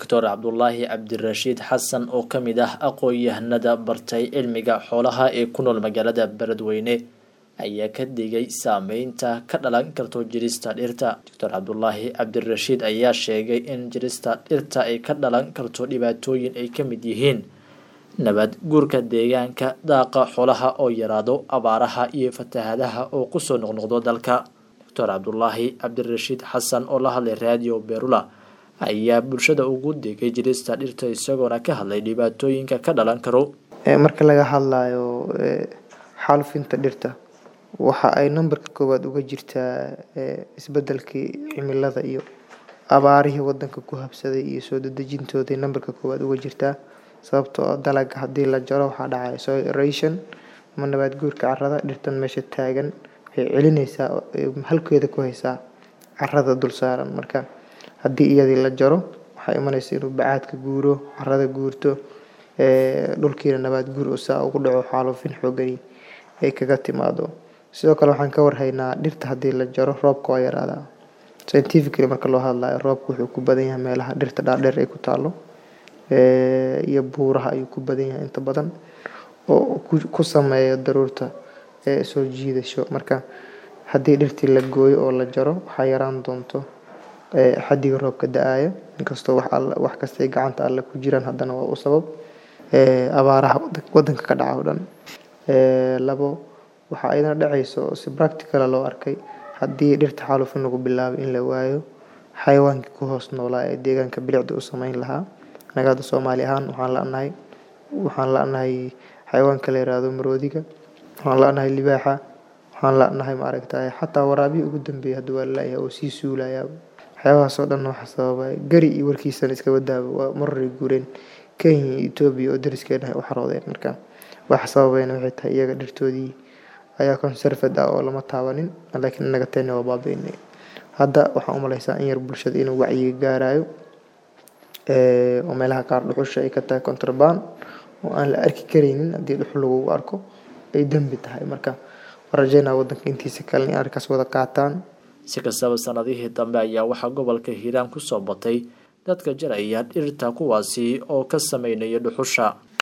Dr. Cabdullaahi Cabdirashiid Xasan oo ka mid ah aqoon-yahanada bartay cilmiga xoolaha ee ku nool magaalada Beledweyne ayaa ka digay saameynta ka dhalan karto jirista dhirta. Dr. Cabdullaahi Cabdirashiid ayaa sheegay in jirista dhirta ay ka dhalan karto dhibaatooyin ay ka mid yihiin nabad guurka deegaanka, daaqa xoolaha oo yaraado, abaaraha iyo fatahaadaha oo ku soo noqnoqdo dalka. Dr. Cabdullaahi Cabdirashiid Xasan oo la hadlay Radio Berula ayaa bulshada ugu digay jirista dhirta isagoona ka hadlay dhibaatooyinka ka dhalan karo. Marka laga hadlayo xaalufinta dhirta waxa ay numberka koowaad uga jirtaa isbedelkii cimilada iyo abaarihii wadanka ku habsaday iyo soo dedejintooda numberka koowaad uga jirtaa sababtoo ah dalagga haddii la jaro waxa dhacaya soil erosion ama nabaad guurka carrada. Dhirtan meesha taagan waxay celinaysaa halkeeda ku haysaa carrada dul saaran. Marka haddii iyadii la jaro waxay imanaysaa inuu bacaadka guuro, carrada guurto, dhulkiina nabaad guur saa ugu dhaco, xaalufin xooggan ay kaga timaado. Sidoo kale waxaan ka warhaynaa dhirta haddii la jaro roobka waa yaraadaa. Scientifically marka loo hadlayo roobku wuxuu ku badan yahay meelaha dhirta dhaadheer ay ku taalo iyo buuraha ayuu ku badan yahay inta badan oo ku sameeya daruurta soo jiidasho. Marka haddii dhirtii la gooyo oo la jaro waxaa yaraan doonto xaddiga roobka da'aya, inkastoo wax kasta ay gacanta alle ku jiraan haddana waa u sabab abaaraha wadanka ka dhaca oo dhan. Labo waxa ayna dhacayso si practical loo arkay haddii dhirta xaalufin lagu bilaabo in la waayo xayawaankii ku hoos noolaa ee deegaanka bilicda u sameyn lahaa. Nagada Soomaali ahaan waxaan la'nahay xayawaanka la yiraahdo maroodiga, waxaan la'nahay libaaxa, waxaan la'nahay maaragtay xataa waraabiyi ugu dambeeyay hadda waa la oo sii suulaya. Waxyaabahaas oo dhan waxa sababay gari iyo warkiisana iska wadaaba waa marar guureen Kenya iyo Ethiopia oo dariskeena u xaroodeen. Marka waxa sababayna waxay tahay iyaga dhirtoodii ayaa conserved ah oo lama taabanin, laakiin inaga tani waa baabi'inay. Hadda waxaan u maleysaa in yar bulshada inuu wacyi gaarayo oo meelaha qaar dhuxusha ay ka tahay contraband oo aan la arki kareynin haddii dhuxul lagu arko ay dambi tahay. Marka rajaynaa wadanka intiisa kale in arkaas wada qaataan. Si kastaba sanadihii dambe ayaa waxaa gobolka Hiiraan ku soo batay dadka jaraya dhirta kuwaasi oo ka sameynaya dhuxusha.